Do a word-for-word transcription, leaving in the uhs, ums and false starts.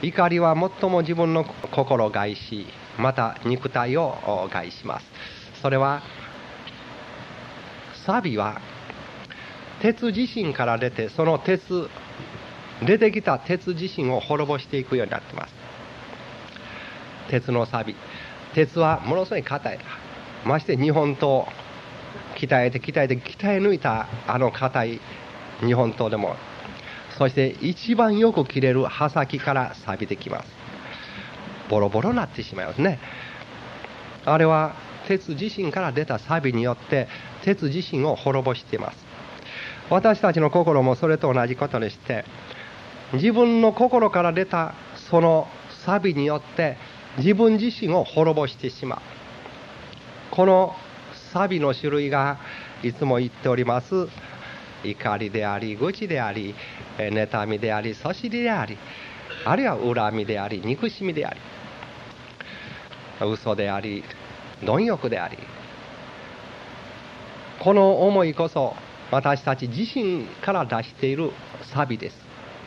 怒りは最も自分の心を害し、また肉体を害します。それは錆は鉄自身から出て、その鉄出てきた鉄自身を滅ぼしていくようになっています。鉄の錆、鉄はものすごい硬い。まして日本刀、鍛えて鍛えて鍛え抜いたあの硬い日本刀でも、そして一番よく切れる刃先から錆びてきます。ボロボロになってしまいますね。あれは鉄自身から出た錆によって鉄自身を滅ぼしています。私たちの心もそれと同じことにして、自分の心から出たその錆によって自分自身を滅ぼしてしまう。この錆の種類がいつも言っております、怒りであり、愚痴であり、妬みであり、そしりであり、あるいは恨みであり、憎しみであり、嘘であり、貪欲であり、この思いこそ私たち自身から出している錆です。